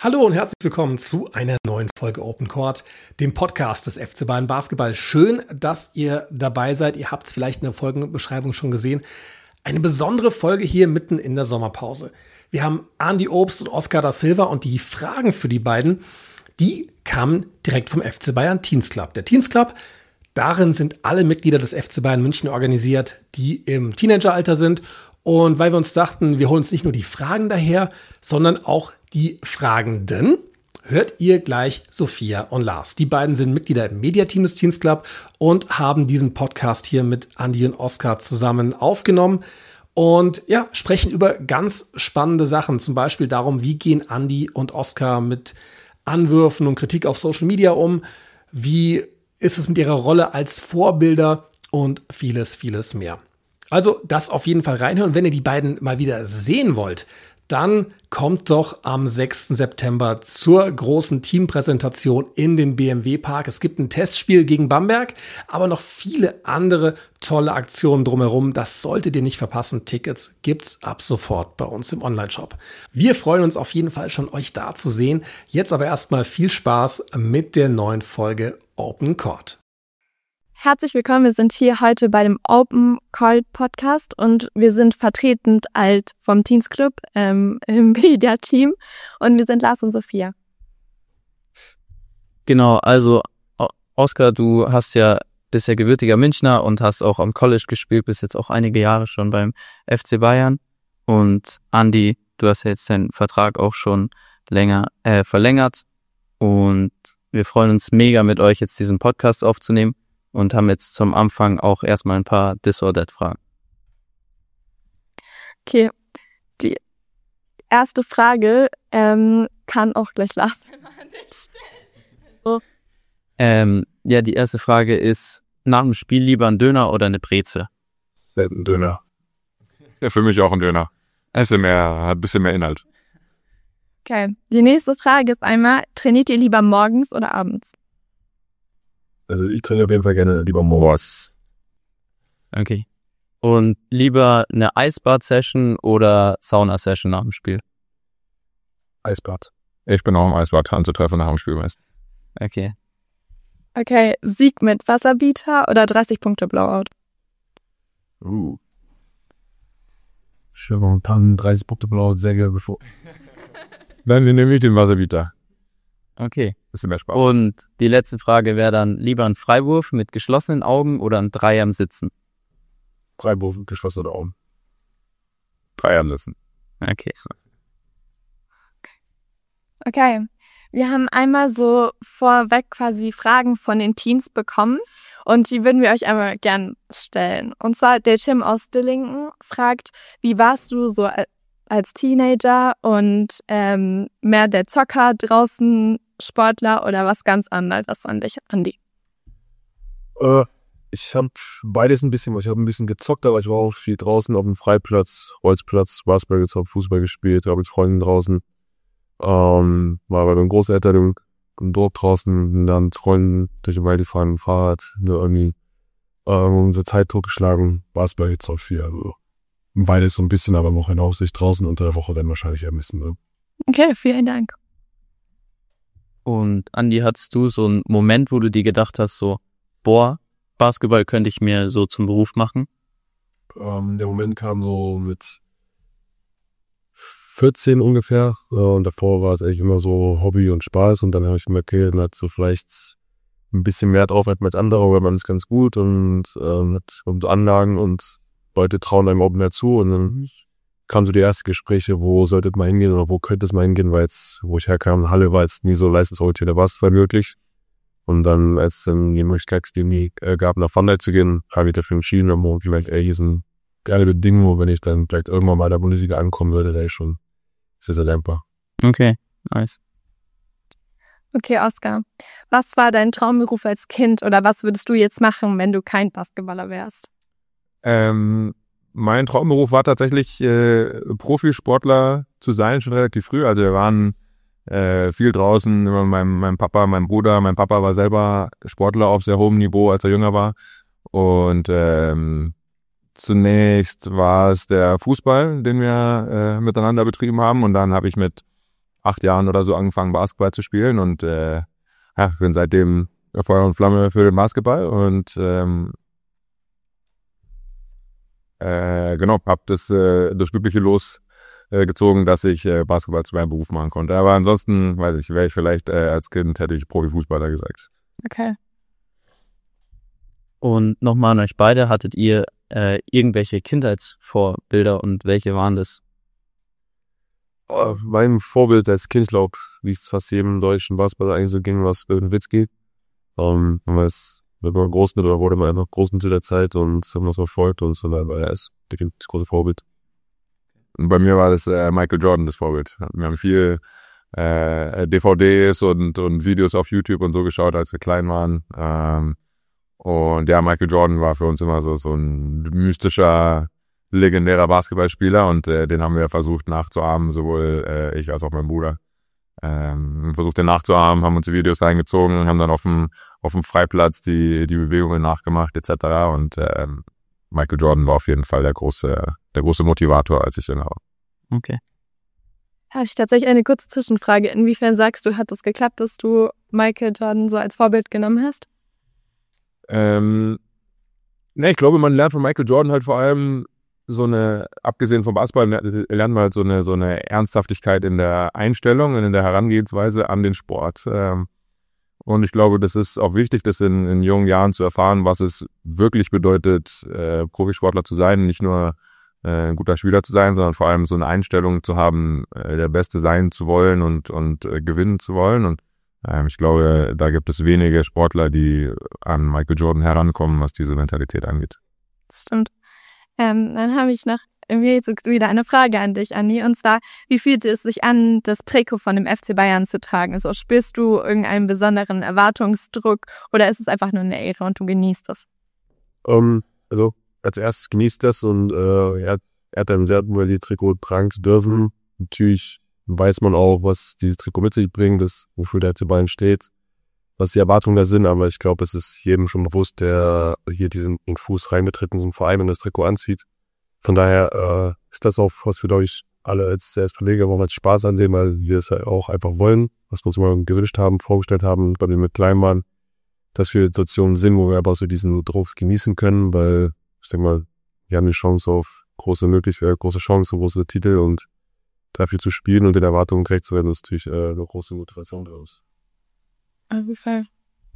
Hallo und herzlich willkommen zu einer neuen Folge Open Court, dem Podcast des FC Bayern Basketball. Schön, dass ihr dabei seid. Ihr habt es vielleicht in der Folgenbeschreibung schon gesehen. Eine besondere Folge hier mitten in der Sommerpause. Wir haben Andy Obst und Oscar da Silva und die Fragen für die beiden, die kamen direkt vom FC Bayern Teens Club. Der Teens Club, darin sind alle Mitglieder des FC Bayern München organisiert, die im Teenageralter sind. Und weil wir uns dachten, wir holen uns nicht nur die Fragen daher, sondern auch die Fragenden, hört ihr gleich Sophia und Lars. Die beiden sind Mitglieder im Mediateam des Teens Club und haben diesen Podcast hier mit Andy und Oscar zusammen aufgenommen und ja, sprechen über ganz spannende Sachen. Zum Beispiel darum, wie gehen Andy und Oscar mit Anwürfen und Kritik auf Social Media um? Wie ist es mit ihrer Rolle als Vorbilder und vieles, vieles mehr. Also das auf jeden Fall reinhören. Wenn ihr die beiden mal wieder sehen wollt, dann kommt doch am 6. September zur großen Teampräsentation in den BMW Park. Es gibt ein Testspiel gegen Bamberg, aber noch viele andere tolle Aktionen drumherum. Das solltet ihr nicht verpassen. Tickets gibt's ab sofort bei uns im Onlineshop. Wir freuen uns auf jeden Fall schon, euch da zu sehen. Jetzt aber erstmal viel Spaß mit der neuen Folge Open Court. Herzlich willkommen, wir sind hier heute bei dem Open Court Podcast und wir sind vertretend vom Teens Club im Media-Team und wir sind Lars und Sophia. Genau, also Oscar, du bist ja gebürtiger Münchner und hast auch am College gespielt, bist jetzt auch einige Jahre schon beim FC Bayern. Und Andy, du hast ja jetzt deinen Vertrag auch schon länger verlängert und wir freuen uns mega mit euch jetzt diesen Podcast aufzunehmen. Und haben jetzt zum Anfang auch erstmal ein paar This-or-That-Fragen. Okay, die erste Frage kann auch gleich Lars stellen. Ja, die erste Frage ist, nach dem Spiel lieber ein Döner oder eine Breze? Ein Döner. Ja, für mich auch ein Döner. Hat ein bisschen mehr Inhalt. Okay, die nächste Frage ist einmal, trainiert ihr lieber morgens oder abends? Also ich trainiere auf jeden Fall gerne lieber morgens. Okay. Und lieber eine Eisbad-Session oder Sauna-Session nach dem Spiel? Eisbad. Ich bin auch im Eisbad anzutreffen nach dem Spiel meist. Okay. Okay, Sieg mit Wasserbieter oder 30 Punkte Blowout? Ich habe momentan 30 Punkte Blowout sehr gerne bevor. Dann nehme ich den Wasserbieter. Okay. Bisschen mehr Spaß. Und die letzte Frage wäre dann lieber ein Freiwurf mit geschlossenen Augen oder ein Dreier am Sitzen? Freiwurf mit geschlossenen Augen. Dreier am Sitzen. Okay. Okay. Wir haben einmal so vorweg quasi Fragen von den Teens bekommen und die würden wir euch einmal gern stellen. Und zwar der Tim aus Dillingen fragt, wie warst du so als Teenager und mehr der Zocker draußen, Sportler oder was ganz anderes an dich, Andi? Ich habe beides ein bisschen. Ich habe ein bisschen gezockt, aber ich war auch viel draußen auf dem Freiplatz, Holzplatz, Basketball gezockt, Fußball gespielt, habe mit Freunden draußen. War bei meinen Großeltern im Dorf draußen, bin dann mit Freunden durch den Wald gefahren, mit dem Fahrrad, irgendwie unsere Zeit totgeschlagen, Basketball gezockt viel. Also beides so ein bisschen, aber auch in Aussicht draußen unter der Woche dann wahrscheinlich eher ein bisschen. Ne? Okay, vielen Dank. Und Andi, hattest du so einen Moment, wo du dir gedacht hast, so, boah, Basketball könnte ich mir so zum Beruf machen? Der Moment kam so mit 14 ungefähr und davor war es eigentlich immer so Hobby und Spaß und dann habe ich gemerkt, okay, dann hat so vielleicht ein bisschen mehr drauf als mit anderen, weil man ist ganz gut und hat so Anlagen und Leute trauen einem auch mehr zu und dann kamen so die ersten Gespräche, wo sollte man hingehen oder wo könnte es mal hingehen, weil jetzt, wo ich herkam, Halle war jetzt nie so leistungsorientiert, war es möglich. Und dann, als es dann die Möglichkeit gab, nach Vandal zu gehen, habe ich dafür entschieden und gemerkt, hier ist eine geile Bedingung, wenn ich dann vielleicht irgendwann mal in der Bundesliga ankommen würde, da ist schon sehr, sehr dankbar. Okay, nice. Okay, Oscar, was war dein Traumberuf als Kind oder was würdest du jetzt machen, wenn du kein Basketballer wärst? Mein Traumberuf war tatsächlich, Profisportler zu sein, schon relativ früh. Also wir waren viel draußen, immer mein Papa, mein Bruder. Mein Papa war selber Sportler auf sehr hohem Niveau, als er jünger war. Und zunächst war es der Fußball, den wir miteinander betrieben haben. Und dann habe ich mit 8 Jahren oder so angefangen, Basketball zu spielen und bin seitdem Feuer und Flamme für den Basketball und habe das glückliche Los gezogen, dass ich Basketball zu meinem Beruf machen konnte. Aber ansonsten, weiß ich, wäre ich vielleicht als Kind, hätte ich Profifußballer gesagt. Okay. Und nochmal an euch beide, hattet ihr irgendwelche Kindheitsvorbilder und welche waren das? Mein Vorbild als Kind, ich glaube, wie es fast jedem deutschen Basketballer eigentlich so ging, war es Nowitzki. Wenn man groß mit oder wurde man einfach groß zu der Zeit und haben das verfolgt und so, weil er ist definitiv das große Vorbild. Und bei mir war das Michael Jordan das Vorbild. Wir haben viel DVDs und Videos auf YouTube und so geschaut, als wir klein waren. Und ja, Michael Jordan war für uns immer so ein mystischer, legendärer Basketballspieler und den haben wir versucht nachzuahmen, sowohl ich als auch mein Bruder. Versucht den nachzuahmen, haben uns die Videos reingezogen, haben dann auf dem Freiplatz die Bewegungen nachgemacht etc. Und Michael Jordan war auf jeden Fall der große Motivator, als ich jünger war. Okay. Habe ich tatsächlich eine kurze Zwischenfrage. Inwiefern sagst du, hat es geklappt, dass du Michael Jordan so als Vorbild genommen hast? Ich glaube, man lernt von Michael Jordan halt vor allem abgesehen vom Basketball, lernt man halt so eine Ernsthaftigkeit in der Einstellung und in der Herangehensweise an den Sport. Und ich glaube, das ist auch wichtig, das in jungen Jahren zu erfahren, was es wirklich bedeutet, Profisportler zu sein, nicht nur ein guter Spieler zu sein, sondern vor allem so eine Einstellung zu haben, der Beste sein zu wollen und gewinnen zu wollen. Und ich glaube, da gibt es wenige Sportler, die an Michael Jordan herankommen, was diese Mentalität angeht. Das stimmt. Dann habe ich noch jetzt wieder eine Frage an dich, Andi. Und zwar, wie fühlt es sich an, das Trikot von dem FC Bayern zu tragen? Also spürst du irgendeinen besonderen Erwartungsdruck oder ist es einfach nur eine Ehre und du genießt es? Also als erstes genießt das und er hat einem sehr die Trikot tragen zu dürfen. Natürlich weiß man auch, was dieses Trikot mit sich bringt, wofür der FC Bayern steht, was die Erwartungen da sind, aber ich glaube, es ist jedem schon bewusst, der hier diesen Fuß reinbetritt in so einen Verein und das Trikot anzieht. Von daher ist das auch, was wir, glaube ich, alle als Verleger auch als Spaß ansehen, weil wir es ja auch einfach wollen, was wir uns immer gewünscht haben, vorgestellt haben, bei dem mit klein waren, dass wir Situationen sind, wo wir einfach so diesen Druck genießen können, weil ich denke mal, wir haben die Chance auf große Chancen, große Titel und dafür zu spielen und den Erwartungen gerecht zu werden, ist natürlich eine große Motivation für uns. Auf jeden Fall.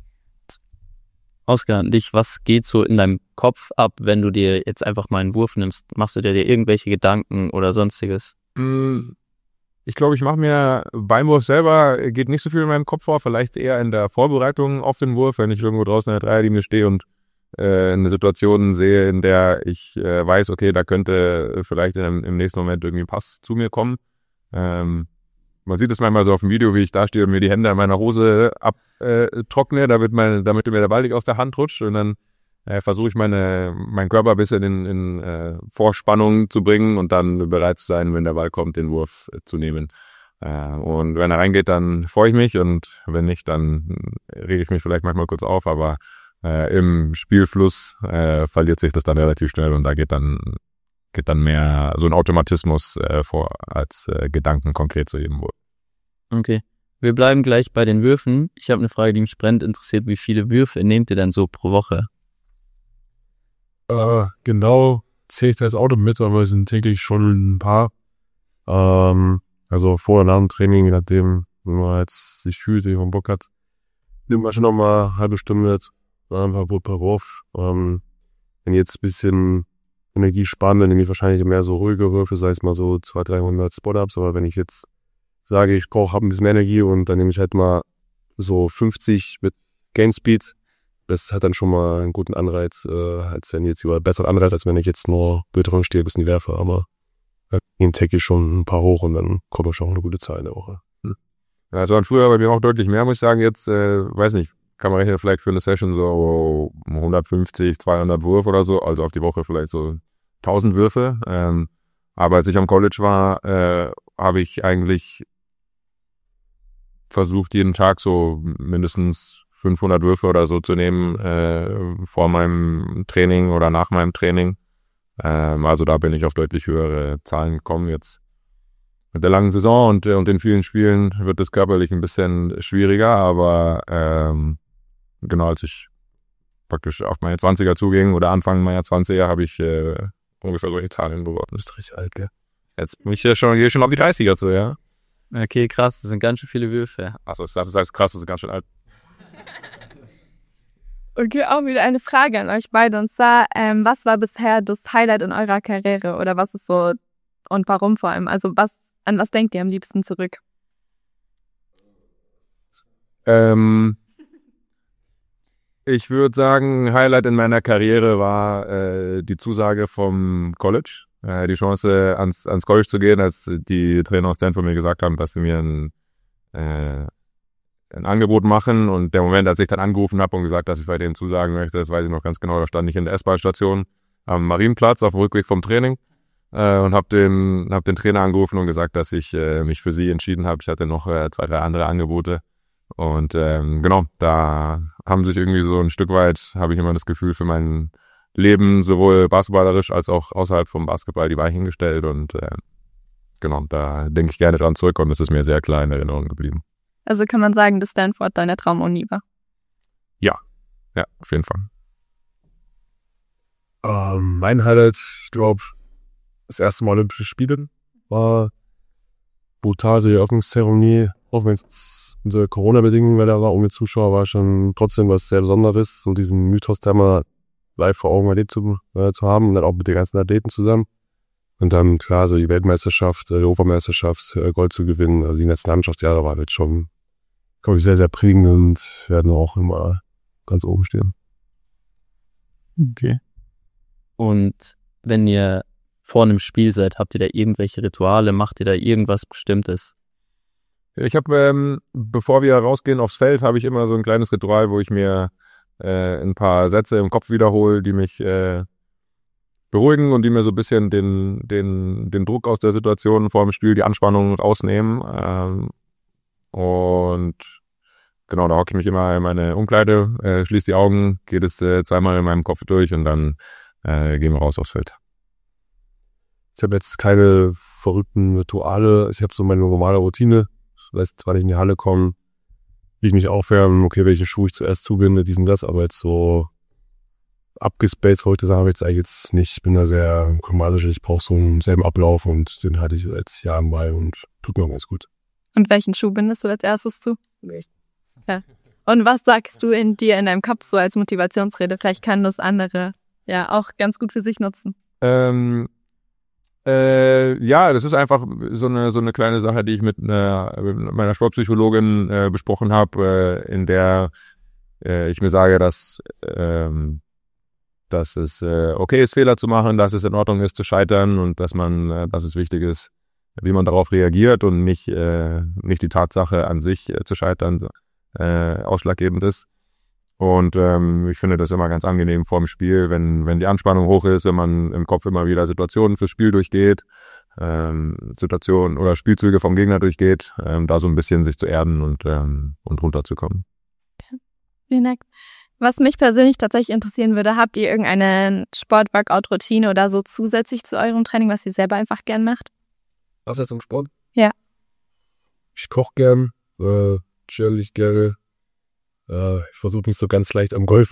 Oskar, dich, was geht so in deinem Kopf ab, wenn du dir jetzt einfach mal einen Wurf nimmst? Machst du dir irgendwelche Gedanken oder sonstiges? Ich glaube, ich mache mir beim Wurf selber, geht nicht so viel in meinem Kopf vor, vielleicht eher in der Vorbereitung auf den Wurf, wenn ich irgendwo draußen in der Dreierlinie stehe und eine Situation sehe, in der ich weiß, okay, da könnte vielleicht im nächsten Moment irgendwie ein Pass zu mir kommen. Man sieht es manchmal so auf dem Video, wie ich da stehe und mir die Hände an meiner Hose abtrockne, damit mir der Ball nicht aus der Hand rutscht. Und dann versuche ich meinen Körper ein bisschen in Vorspannung zu bringen und dann bereit zu sein, wenn der Ball kommt, den Wurf zu nehmen. Und wenn er reingeht, dann freue ich mich und wenn nicht, dann rege ich mich vielleicht manchmal kurz auf, aber im Spielfluss verliert sich das dann relativ schnell und da geht dann mehr so ein Automatismus vor als Gedanken konkret zu jedem Wurf. Okay. Wir bleiben gleich bei den Würfen. Ich habe eine Frage, die mich brennend interessiert. Wie viele Würfe nehmt ihr denn so pro Woche? Genau, zähle ich das Auto mit, aber es sind täglich schon ein paar. Also vor und nach dem Training, je nachdem, wenn man jetzt sich fühlt, wenn man Bock hat, nimmt man schon noch mal eine halbe Stunde mit, einfach per Wurf. Wenn jetzt ein bisschen Energie sparen, dann nehme ich wahrscheinlich mehr so ruhige Würfe, sei es mal so 200-300 Spot-Ups, aber wenn ich jetzt sage, ich habe ein bisschen mehr Energie und dann nehme ich halt mal so 50 mit Game Speed, das hat dann schon mal einen guten Anreiz, als wenn jetzt besseren Anreiz, als wenn ich jetzt nur blöd rumstehe, bis in die werfe, aber im Tag schon ein paar hoch und dann kommt schon eine gute Zahl in der Woche. Ja, es waren früher bei mir auch deutlich mehr, muss ich sagen, jetzt, weiß nicht, kann man rechnen vielleicht für eine Session so 150, 200 Würfe oder so, also auf die Woche vielleicht so 1000 Würfe. Aber als ich am College war, habe ich eigentlich versucht, jeden Tag so mindestens 500 Würfe oder so zu nehmen, vor meinem Training oder nach meinem Training. Also da bin ich auf deutlich höhere Zahlen gekommen jetzt. der langen Saison und den vielen Spielen wird es körperlich ein bisschen schwieriger, aber genau, als ich praktisch auf meine 20er zuging oder Anfang meiner 20er, habe ich ungefähr solche Zahlen beworben. Du bist richtig alt, gell? Jetzt bin ich ja schon auf die 30er zu, ja. Okay, krass, das sind ganz schön viele Würfe. Achso, das heißt krass, das ist ganz schön alt. Okay, auch wieder eine Frage an euch beide. Und zwar, was war bisher das Highlight in eurer Karriere? Oder was ist so, und warum vor allem? Also an was denkt ihr am liebsten zurück? Ich würde sagen, Highlight in meiner Karriere war die Zusage vom College. Die Chance, ans College zu gehen, als die Trainer aus Stanford mir gesagt haben, dass sie mir ein Angebot machen. Und der Moment, als ich dann angerufen habe und gesagt, dass ich bei denen zusagen möchte, das weiß ich noch ganz genau, da stand ich in der S-Bahn-Station am Marienplatz auf dem Rückweg vom Training und hab den Trainer angerufen und gesagt, dass ich mich für sie entschieden habe. Ich hatte noch 2, 3 andere Angebote. Und genau, da haben sich irgendwie so ein Stück weit, habe ich immer das Gefühl, für mein Leben sowohl basketballerisch als auch außerhalb vom Basketball die Weichen gestellt. Und genau, da denke ich gerne dran zurück und es ist mir sehr klar in Erinnerung geblieben. Also kann man sagen, dass Stanford deine Traumuni war? Ja, auf jeden Fall. Mein Highlight, ich glaube, das erste Mal Olympische Spiele war brutal, so die Eröffnungszeremonie, auch wenn es unter Corona-Bedingungen da war, ohne Zuschauer, war schon trotzdem was sehr Besonderes, so diesen Mythos da mal live vor Augen erlebt zu haben und dann auch mit den ganzen Athleten zusammen. Und dann, klar, so die Weltmeisterschaft, die Europameisterschaft, Gold zu gewinnen, also die Nationalmannschaftsjahre waren jetzt schon, glaube ich, sehr, sehr prägend und werden auch immer ganz oben stehen. Okay. Und wenn ihr vor einem Spiel seid, habt ihr da irgendwelche Rituale? Macht ihr da irgendwas Bestimmtes? Ich habe, bevor wir rausgehen aufs Feld, habe ich immer so ein kleines Ritual, wo ich mir ein paar Sätze im Kopf wiederhole, die mich beruhigen und die mir so ein bisschen den Druck aus der Situation vor dem Spiel, die Anspannung rausnehmen. Und genau, da hocke ich mich immer in meine Umkleide, schließe die Augen, geht es 2-mal in meinem Kopf durch und dann gehen wir raus aufs Feld. Ich habe jetzt keine verrückten Rituale. Ich habe so meine normale Routine. Das heißt, zwar nicht in die Halle kommen, wie ich mich aufwärmen, okay, welche Schuhe ich zuerst zubinde, diesen das, aber jetzt so abgespaced verrückte Sachen habe ich jetzt nicht. Ich bin da sehr chromatisch. Ich brauche so einen selben Ablauf und den hatte ich seit Jahren bei und tut mir auch ganz gut. Und welchen Schuh bindest du als erstes zu? Ja. Und was sagst du in deinem Kopf so als Motivationsrede? Vielleicht kann das andere ja auch ganz gut für sich nutzen. Ja, das ist einfach so eine kleine Sache, die ich mit meiner Sportpsychologin besprochen habe, in der ich mir sage, dass es okay ist, Fehler zu machen, dass es in Ordnung ist, zu scheitern und dass es wichtig ist, wie man darauf reagiert und nicht die Tatsache an sich zu scheitern ausschlaggebend ist. Und ich finde das immer ganz angenehm vor dem Spiel, wenn die Anspannung hoch ist, wenn man im Kopf immer wieder Situationen fürs Spiel durchgeht, Situationen oder Spielzüge vom Gegner durchgeht, da so ein bisschen sich zu erden und runterzukommen. Okay. Vielen Dank. Was mich persönlich tatsächlich interessieren würde, habt ihr irgendeine Sport-Workout-Routine oder so zusätzlich zu eurem Training, was ihr selber einfach gern macht? Abseits zum Sport? Ja. Ich koche gern, chill ich gerne. Ich versuche nicht so ganz leicht am Golf.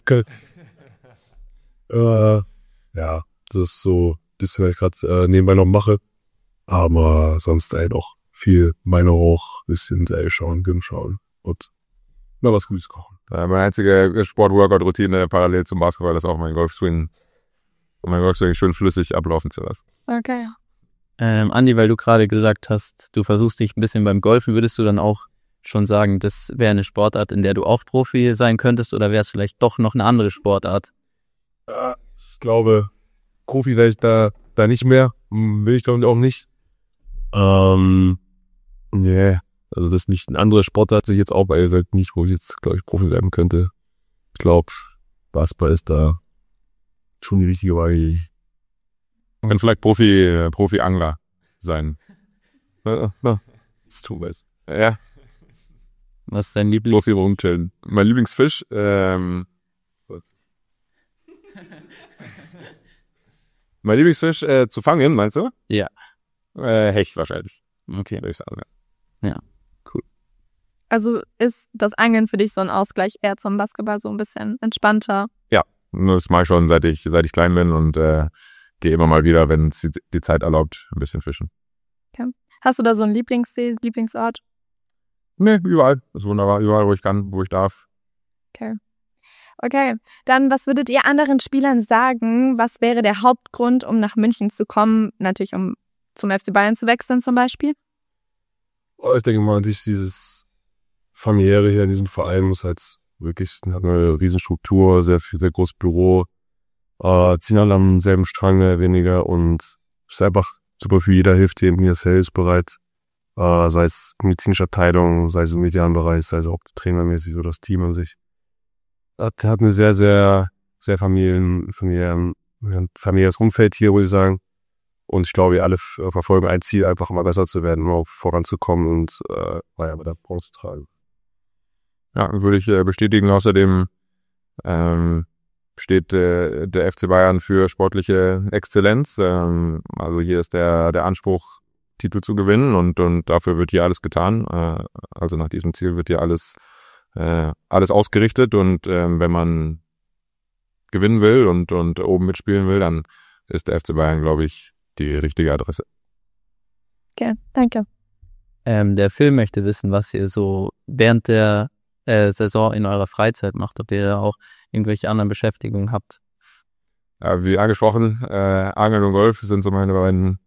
Ja, das ist so ein bisschen, was ich gerade nebenbei noch mache. Aber sonst halt auch viel Beine hoch, bisschen Seil schauen, Gym schauen und mal was Gutes kochen. Meine einzige Sport-Workout-Routine parallel zum Basketball ist auch mein Golfswing. Und mein Golfswing schön flüssig ablaufen zu lassen. Okay. Andi, weil du gerade gesagt hast, du versuchst dich ein bisschen beim Golfen, würdest du dann auch schon sagen, das wäre eine Sportart, in der du auch Profi sein könntest, oder wäre es vielleicht doch noch eine andere Sportart? Ich glaube, Profi wäre ich da nicht mehr. Will ich glaube ich auch nicht. Nee, also das ist nicht eine andere Sportart, sich jetzt auch bei nicht, wo ich jetzt, glaube ich, Profi werden könnte. Ich glaube, Basketball ist da schon die richtige Wahl. Man kann vielleicht Profi-Angler sein. Das tun wir es. Ja. Was ist dein Profi rumchillen. Mein Lieblingsfisch, mein Lieblingsfisch zu fangen, meinst du? Ja. Hecht wahrscheinlich. Okay. würde ich sagen. Also ist das Angeln für dich so ein Ausgleich eher zum Basketball, so ein bisschen entspannter? Das mache ich schon, seit ich klein bin und gehe immer mal wieder, wenn es die Zeit erlaubt, ein bisschen fischen. Hast du da so einen Lieblingssee, Lieblingsort? Nee, überall. Das ist wunderbar. Überall, wo ich kann, wo ich darf. Okay, dann was würdet ihr anderen Spielern sagen? Was wäre der Hauptgrund, um nach München zu kommen? Natürlich, um zum FC Bayern zu wechseln zum Beispiel. Ich denke mal, dieses Familiäre hier in diesem Verein muss halt wirklich, hat eine Riesenstruktur, sehr großes Büro, ziehen alle am selben Strang, mehr oder weniger, und ist einfach super für jeder, hilft jedem hier, ist hilfsbereit, sei es medizinische Abteilung, sei es im medialen Bereich, sei es auch trainermäßig oder das Team an sich. Hat eine sehr, sehr, sehr familiäres Umfeld hier, würde ich sagen. Und ich glaube, wir alle verfolgen ein Ziel, einfach immer besser zu werden, immer voranzukommen und bei der Bronze zu tragen. Ja, würde ich bestätigen. Außerdem steht der FC Bayern für sportliche Exzellenz. Also hier ist der Anspruch, Titel zu gewinnen, und dafür wird hier alles getan. Also nach diesem Ziel wird hier alles ausgerichtet, und wenn man gewinnen will und oben mitspielen will, dann ist der FC Bayern, glaube ich, die richtige Adresse. Okay, danke. Der Film möchte wissen, was ihr so während der Saison in eurer Freizeit macht, ob ihr da auch irgendwelche anderen Beschäftigungen habt. Ja, wie angesprochen, Angeln und Golf sind so meine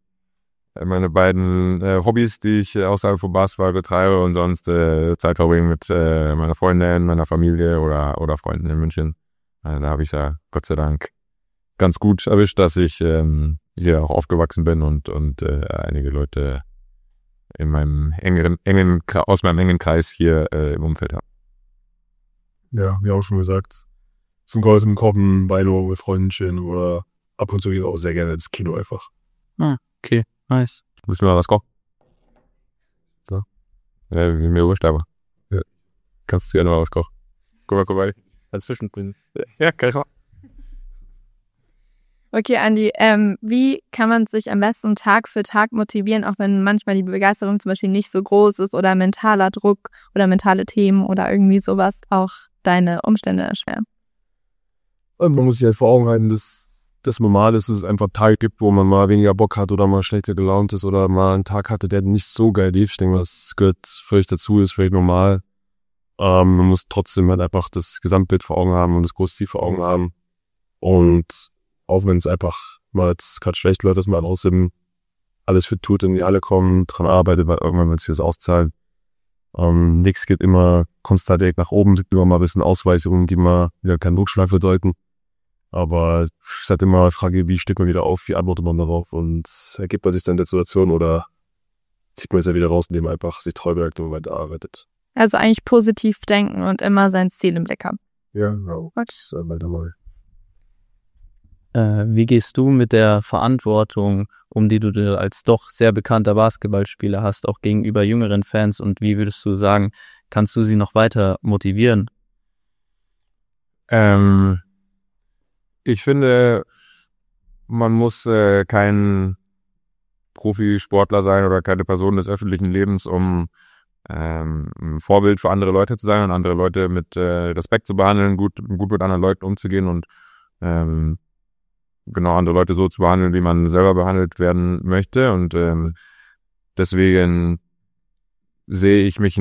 beiden Hobbys, die ich außerhalb vom Basketball betreibe, und sonst Zeit verbringen mit meiner Freundin, meiner Familie oder Freunden in München. Da habe ich ja Gott sei Dank ganz gut erwischt, dass ich hier auch aufgewachsen bin und einige Leute in meinem aus meinem engen Kreis hier im Umfeld habe. Ja, wie auch schon gesagt, zum Golf, im Kochen, Beino mit Freundchen oder ab und zu geht auch sehr gerne ins Kino einfach. Okay, nice. Müssen wir mal was kochen? So. Ja, mir wurscht, aber. Ja. Kannst du ja noch mal was kochen. Guck mal vorbei. Als Fischen bringen. Ja, kann ich mal. Okay, Andi, wie kann man sich am besten Tag für Tag motivieren, auch wenn manchmal die Begeisterung zum Beispiel nicht so groß ist oder mentaler Druck oder mentale Themen oder irgendwie sowas auch deine Umstände erschweren? Und man muss sich halt vor Augen halten, dass das normal ist, dass es einfach Tage gibt, wo man mal weniger Bock hat oder mal schlechter gelaunt ist oder mal einen Tag hatte, der nicht so geil lief. Ich denke, das gehört völlig dazu, ist völlig normal. Man muss trotzdem halt einfach das Gesamtbild vor Augen haben und das große Ziel vor Augen haben. Und auch wenn es einfach mal jetzt gerade schlecht läuft, dass man außerdem alles für tut, in die Halle kommen, dran arbeitet, weil irgendwann wird sich das auszahlen. Nichts geht immer konstant direkt nach oben, gibt immer mal ein bisschen Ausweichungen, die mal wieder keinen Rückschlag bedeuten. Aber es ist halt immer eine Frage, wie steht man wieder auf, wie antwortet man darauf, und ergibt man sich dann der Situation oder zieht man es ja wieder raus, indem man einfach sich treu bleibt und weiterarbeitet. Also eigentlich positiv denken und immer sein Ziel im Blick haben. Ja, genau. Okay. Das ist halt dabei. Wie gehst du mit der Verantwortung um, die du als doch sehr bekannter Basketballspieler hast, auch gegenüber jüngeren Fans, und wie würdest du sagen, kannst du sie noch weiter motivieren? Ich finde, man muss kein Profisportler sein oder keine Person des öffentlichen Lebens, um ein Vorbild für andere Leute zu sein und andere Leute mit Respekt zu behandeln, gut mit anderen Leuten umzugehen und genau andere Leute so zu behandeln, wie man selber behandelt werden möchte. Und deswegen sehe ich mich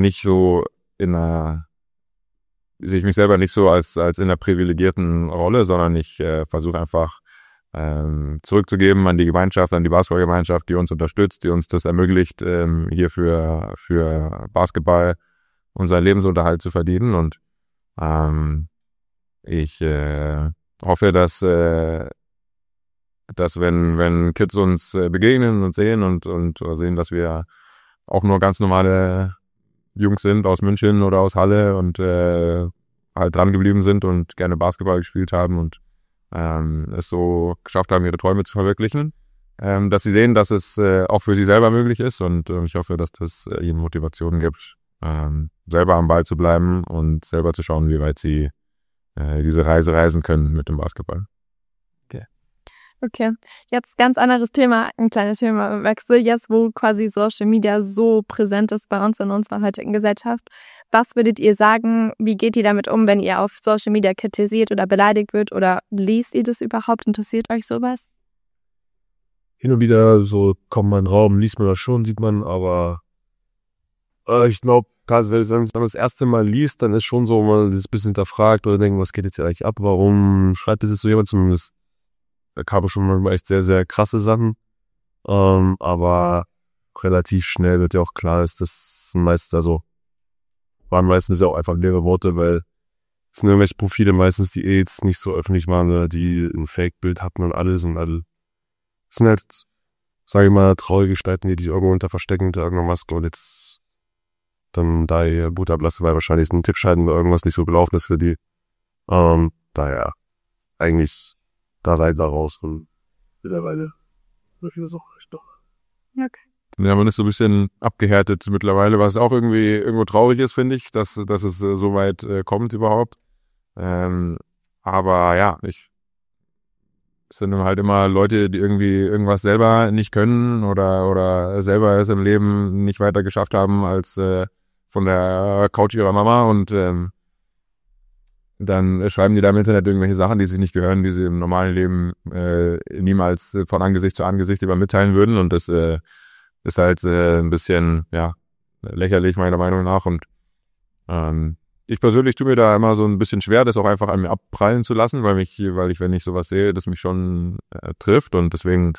selber nicht so als in einer privilegierten Rolle, sondern ich versuche einfach zurückzugeben an die Gemeinschaft, an die Basketballgemeinschaft, die uns unterstützt, die uns das ermöglicht, hier für Basketball unseren Lebensunterhalt zu verdienen. Und ich hoffe, dass wenn Kids uns begegnen und sehen und sehen, dass wir auch nur ganz normale Jungs sind aus München oder aus Halle und halt dran geblieben sind und gerne Basketball gespielt haben und es so geschafft haben, ihre Träume zu verwirklichen, dass sie sehen, dass es auch für sie selber möglich ist, und ich hoffe, dass das ihnen Motivation gibt, selber am Ball zu bleiben und selber zu schauen, wie weit sie diese Reise reisen können mit dem Basketball. Okay, jetzt ganz anderes Thema, ein kleines Themawechsel. Jetzt, wo quasi Social Media so präsent ist bei uns in unserer heutigen Gesellschaft, was würdet ihr sagen, wie geht ihr damit um, wenn ihr auf Social Media kritisiert oder beleidigt wird oder liest ihr das überhaupt? Interessiert euch sowas? Hin und wieder so kommt man in den Raum, liest man das schon, sieht man, aber ich glaube, wenn man das erste Mal liest, dann ist schon so, man das ein bisschen hinterfragt oder denkt, was geht jetzt hier eigentlich ab, warum schreibt das jetzt so jemand, zumindest da kamen schon manchmal echt sehr, sehr krasse Sachen, aber relativ schnell wird ja auch klar, dass das meistens, also waren meistens ja auch einfach leere Worte, weil es sind irgendwelche Profile meistens, die jetzt nicht so öffentlich waren, oder die ein Fake-Bild hatten und alles und alle. Es sind halt, sage ich mal, traurige Gestalten, die irgendwo unter verstecken, hinter irgendeiner Maske und jetzt dann da ihr Butter ablassen, weil wahrscheinlich ein Tipp scheiden, weil irgendwas nicht so gelaufen ist für die. Daher eigentlich da leider raus und mittlerweile möchte ich das auch echt doch. Okay. Ja, man ist so ein bisschen abgehärtet mittlerweile, was auch irgendwo traurig ist, finde ich, dass es so weit kommt überhaupt. Aber ja, es sind halt immer Leute, die irgendwie irgendwas selber nicht können oder selber es im Leben nicht weiter geschafft haben als von der Couch ihrer Mama und dann schreiben die da im Internet irgendwelche Sachen, die sich nicht gehören, die sie im normalen Leben niemals von Angesicht zu Angesicht über mitteilen würden und das ist halt ein bisschen lächerlich meiner Meinung nach und ich persönlich tue mir da immer so ein bisschen schwer, das auch einfach an mir abprallen zu lassen, weil ich, wenn ich sowas sehe, das mich schon trifft und deswegen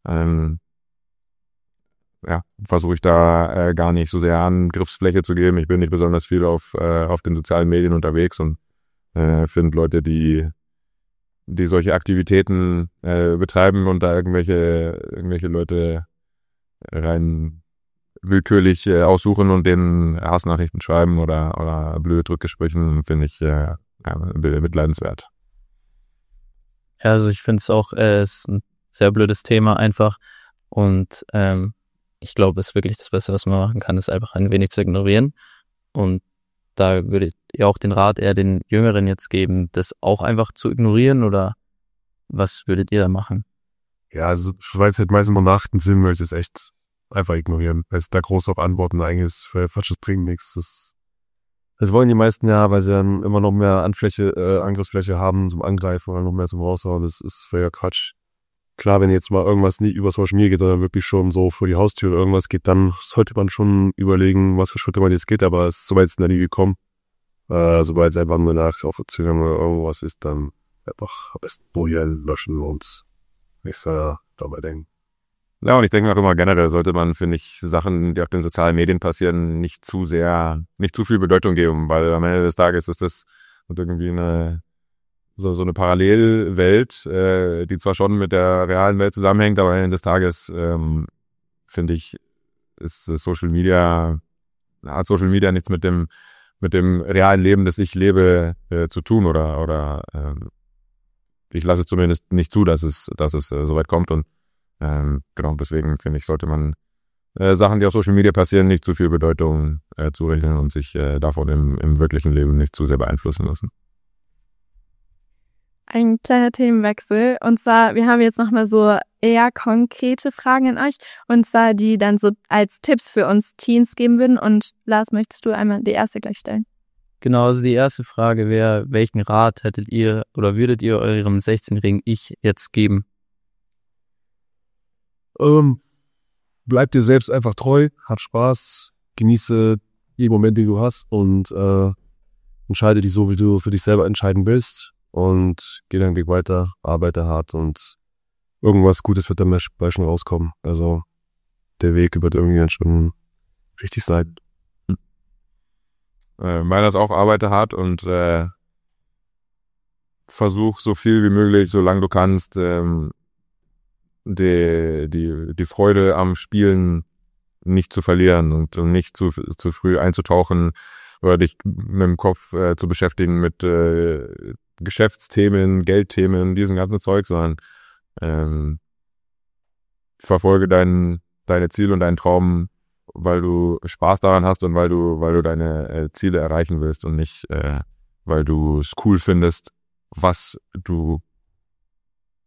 versuche ich da gar nicht so sehr Angriffsfläche zu geben. Ich bin nicht besonders viel auf den sozialen Medien unterwegs und finde Leute, die solche Aktivitäten betreiben und da irgendwelche Leute rein willkürlich aussuchen und denen Hassnachrichten schreiben oder blöde Rückgesprächen, finde ich mitleidenswert. Ja, also ich finde es auch, es ist ein sehr blödes Thema einfach und ich glaube, es ist wirklich das Beste, was man machen kann, ist einfach ein wenig zu ignorieren und da würde ich auch den Rat eher den Jüngeren jetzt geben, das auch einfach zu ignorieren oder was würdet ihr da machen? Ja, also weil es halt meistens mal Nachrichten sind, würde ich das echt einfach ignorieren. Weil es da groß auf Antworten eigentlich ist, für Falsches bringt nichts. Das wollen die meisten ja, weil sie dann immer noch mehr Angriffsfläche haben zum Angreifen oder noch mehr zum Raushauen. Das ist völliger Quatsch. Klar, wenn jetzt mal irgendwas nie über Social Media geht, sondern wirklich schon so vor die Haustür oder irgendwas geht, dann sollte man schon überlegen, was für Schritte man jetzt geht, aber es ist soweit es noch nie gekommen. Sobald es einfach nur Nachricht aufzögern oder irgendwas ist, dann einfach am besten probieren, löschen und nichts dabei denken. Ja, und ich denke auch immer generell sollte man, finde ich, Sachen, die auf den sozialen Medien passieren, nicht zu viel Bedeutung geben, weil am Ende des Tages ist das irgendwie so eine Parallelwelt, die zwar schon mit der realen Welt zusammenhängt, aber am Ende des Tages, finde ich, hat Social Media nichts mit dem realen Leben, das ich lebe, zu tun oder ich lasse zumindest nicht zu, dass es so weit kommt und genau, deswegen finde ich, sollte man Sachen, die auf Social Media passieren, nicht zu viel Bedeutung zurechnen und sich davon im wirklichen Leben nicht zu sehr beeinflussen lassen. Ein kleiner Themenwechsel. Und zwar, wir haben jetzt nochmal so eher konkrete Fragen an euch. Und zwar, die dann so als Tipps für uns Teens geben würden. Und Lars, möchtest du einmal die erste gleich stellen? Genau, also die erste Frage wäre, welchen Rat hättet ihr oder würdet ihr eurem 16-jährigen Ich jetzt geben? Bleib dir selbst einfach treu, hat Spaß, genieße jeden Moment, den du hast und entscheide dich so, wie du für dich selber entscheiden willst und geh deinen Weg weiter, arbeite hart und irgendwas Gutes wird dann bei schon rauskommen. Also der Weg wird irgendwie schon richtig sein. Meiner ist auch, arbeite hart und versuch so viel wie möglich, solange du kannst, die Freude am Spielen nicht zu verlieren und nicht zu früh einzutauchen oder dich mit dem Kopf zu beschäftigen mit Geschäftsthemen, Geldthemen, diesem ganzen Zeug, sondern verfolge deine Ziele und deinen Traum, weil du Spaß daran hast und weil du deine Ziele erreichen willst und nicht weil du es cool findest, was du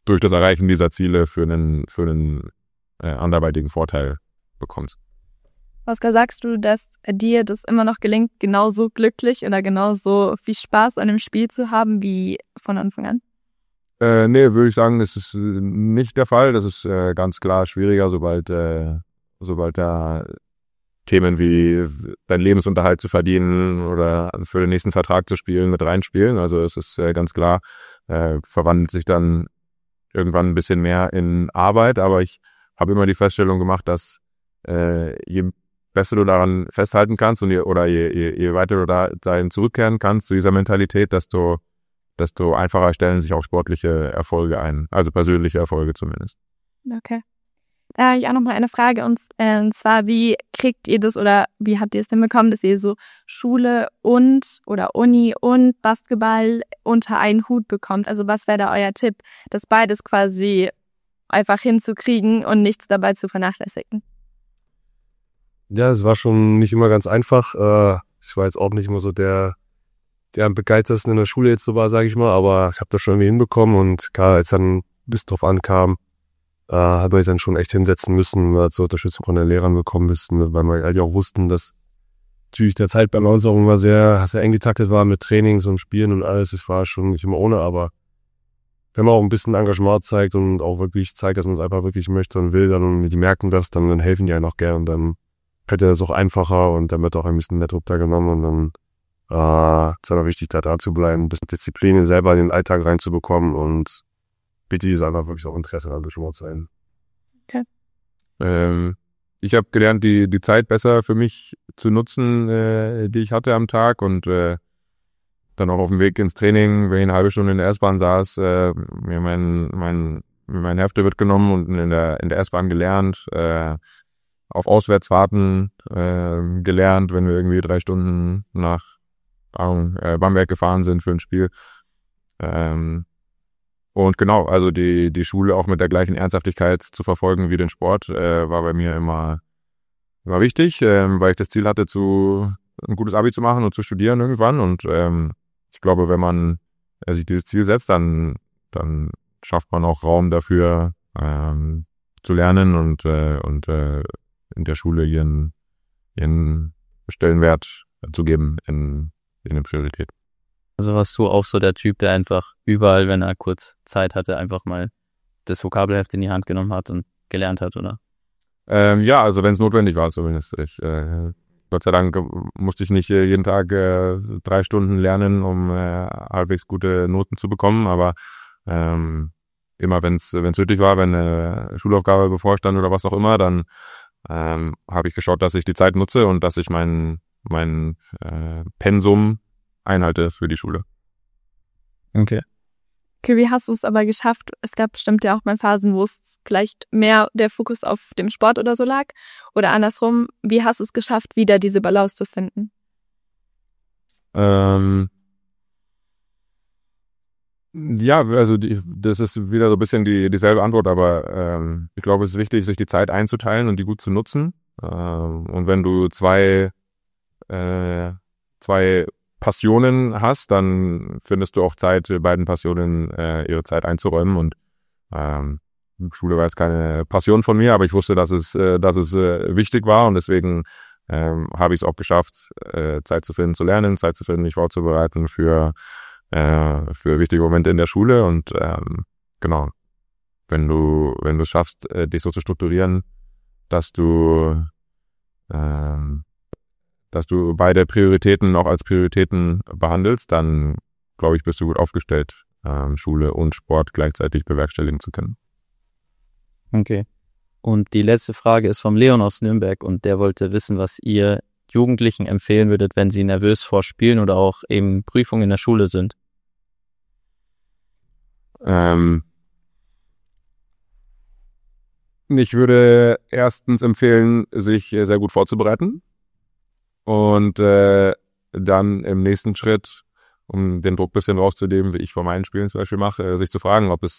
durch das Erreichen dieser Ziele für einen anderweitigen Vorteil bekommst. Oskar, sagst du, dass dir das immer noch gelingt, genauso glücklich oder genauso viel Spaß an dem Spiel zu haben wie von Anfang an? Nee, würde ich sagen, das ist nicht der Fall. Das ist ganz klar schwieriger, sobald da Themen wie deinen Lebensunterhalt zu verdienen oder für den nächsten Vertrag zu spielen mit reinspielen. Also es ist ganz klar, verwandelt sich dann irgendwann ein bisschen mehr in Arbeit. Aber ich habe immer die Feststellung gemacht, dass je besser du daran festhalten kannst und je weiter du dahin zurückkehren kannst zu dieser Mentalität, desto einfacher stellen sich auch sportliche Erfolge ein, also persönliche Erfolge zumindest. Okay. Da habe ich auch noch mal eine Frage und zwar, wie kriegt ihr das oder wie habt ihr es denn bekommen, dass ihr so Schule oder Uni und Basketball unter einen Hut bekommt? Also was wäre da euer Tipp, das beides quasi einfach hinzukriegen und nichts dabei zu vernachlässigen? Ja, es war schon nicht immer ganz einfach. Ich war jetzt auch nicht immer so der am begeistertsten in der Schule jetzt so war, sage ich mal, aber ich habe das schon irgendwie hinbekommen und klar, als dann bis drauf ankam, hat man sich dann schon echt hinsetzen müssen, zur Unterstützung von den Lehrern bekommen müssen, weil wir halt auch wussten, dass natürlich der Zeitbalance auch immer sehr eng getaktet war mit Trainings und Spielen und alles. Es war schon nicht immer ohne, aber wenn man auch ein bisschen Engagement zeigt und auch wirklich zeigt, dass man es einfach wirklich möchte und will, dann und die merken das, dann helfen die einem auch gerne und dann fällt das auch einfacher und dann wird auch ein bisschen der Druck da genommen und dann ist einfach wichtig, da dran zu bleiben, ein bisschen Disziplin selber in den Alltag reinzubekommen und wichtig ist einfach wirklich auch Interesse an Engagement zu sein. Okay. Ich habe gelernt, die Zeit besser für mich zu nutzen, die ich hatte am Tag und dann auch auf dem Weg ins Training, wenn ich eine halbe Stunde in der S-Bahn saß, mir mein Hefte wird genommen und in der S-Bahn gelernt, auf Auswärtsfahrten gelernt, wenn wir irgendwie 3 Stunden nach Bamberg gefahren sind für ein Spiel. Und genau, also die Schule auch mit der gleichen Ernsthaftigkeit zu verfolgen wie den Sport, war bei mir immer wichtig, weil ich das Ziel hatte, ein gutes Abi zu machen und zu studieren irgendwann. Und ich glaube, wenn man sich dieses Ziel setzt, dann schafft man auch Raum dafür, zu lernen und in der Schule ihren Stellenwert zu geben in der Priorität. Also warst du auch so der Typ, der einfach überall, wenn er kurz Zeit hatte, einfach mal das Vokabelheft in die Hand genommen hat und gelernt hat, oder? Ja, also wenn es notwendig war zumindest. Gott sei Dank musste ich nicht jeden Tag 3 Stunden lernen, um halbwegs gute Noten zu bekommen, aber immer wenn es nötig war, wenn eine Schulaufgabe bevorstand oder was auch immer, dann habe ich geschaut, dass ich die Zeit nutze und dass ich mein Pensum einhalte für die Schule. Okay. Okay, wie hast du es aber geschafft? Es gab bestimmt ja auch mal Phasen, wo es vielleicht mehr der Fokus auf dem Sport oder so lag. Oder andersrum, wie hast du es geschafft, wieder diese Balance zu finden? Ja, also das ist wieder so ein bisschen dieselbe Antwort, aber ich glaube, es ist wichtig, sich die Zeit einzuteilen und die gut zu nutzen. Und wenn du zwei Passionen hast, dann findest du auch Zeit, beiden Passionen ihre Zeit einzuräumen. Und Schule war jetzt keine Passion von mir, aber ich wusste, dass es wichtig war und deswegen habe ich es auch geschafft, Zeit zu finden, zu lernen, Zeit zu finden, mich vorzubereiten für wichtige Momente in der Schule. Und genau, wenn du es schaffst, dich so zu strukturieren, dass du beide Prioritäten auch als Prioritäten behandelst, dann, glaube ich, bist du gut aufgestellt, Schule und Sport gleichzeitig bewerkstelligen zu können. Okay. Und die letzte Frage ist vom Leon aus Nürnberg und der wollte wissen, was ihr Jugendlichen empfehlen würdet, wenn sie nervös vor Spielen oder auch eben Prüfungen in der Schule sind. Ich würde erstens empfehlen, sich sehr gut vorzubereiten. Und dann im nächsten Schritt, um den Druck ein bisschen rauszunehmen, wie ich vor meinen Spielen zum Beispiel mache, sich zu fragen, ob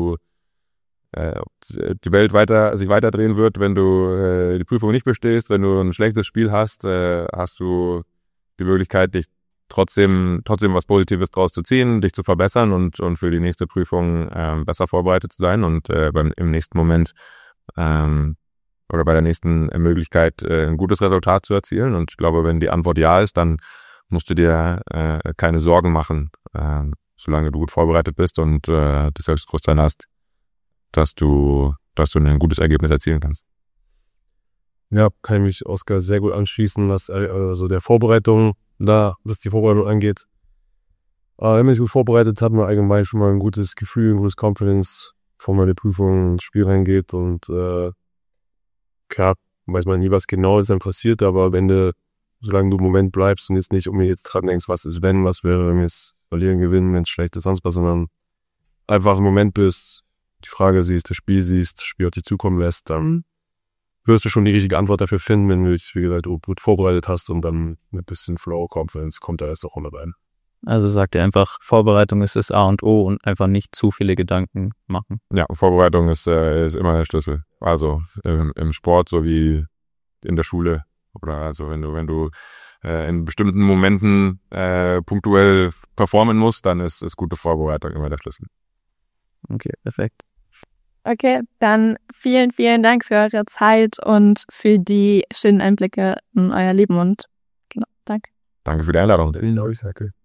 die Welt sich weiterdrehen wird, wenn du die Prüfung nicht bestehst. Wenn du ein schlechtes Spiel hast, hast du die Möglichkeit, dich trotzdem was Positives draus zu ziehen, dich zu verbessern und für die nächste Prüfung besser vorbereitet zu sein und im nächsten Moment oder bei der nächsten Möglichkeit ein gutes Resultat zu erzielen. Und ich glaube, wenn die Antwort ja ist, dann musst du dir keine Sorgen machen, solange du gut vorbereitet bist und das Selbstbewusstsein hast, dass du ein gutes Ergebnis erzielen kannst. Ja, kann ich mich Oskar sehr gut anschließen, was also der Vorbereitung was die Vorbereitung angeht. Wenn man sich gut vorbereitet, hat man allgemein schon mal ein gutes Gefühl, ein gutes Confidence, bevor man in die Prüfung ins Spiel reingeht. Und klar, weiß man nie, was genau ist dann passiert, aber am Ende, solange du im Moment bleibst und jetzt nicht jetzt dran denkst, was ist wenn, was wäre, wenn wir jetzt verlieren, gewinnen, wenn es schlecht ist, sonst was, sondern einfach im Moment bist, die Frage siehst, das Spiel auf dich zukommen lässt, dann wirst du schon die richtige Antwort dafür finden, wenn du dich, wie gesagt, gut vorbereitet hast und dann mit ein bisschen Flow-Confidence kommt da erst auch noch rein. Also sagt ihr einfach, Vorbereitung ist das A und O und einfach nicht zu viele Gedanken machen. Ja, Vorbereitung ist immer der Schlüssel. Also im Sport sowie in der Schule oder also wenn du in bestimmten Momenten punktuell performen musst, dann ist gute Vorbereitung immer der Schlüssel. Okay, perfekt. Okay, dann vielen, vielen Dank für eure Zeit und für die schönen Einblicke in euer Leben und genau, danke. Danke für die Einladung. Vielen Dank, danke.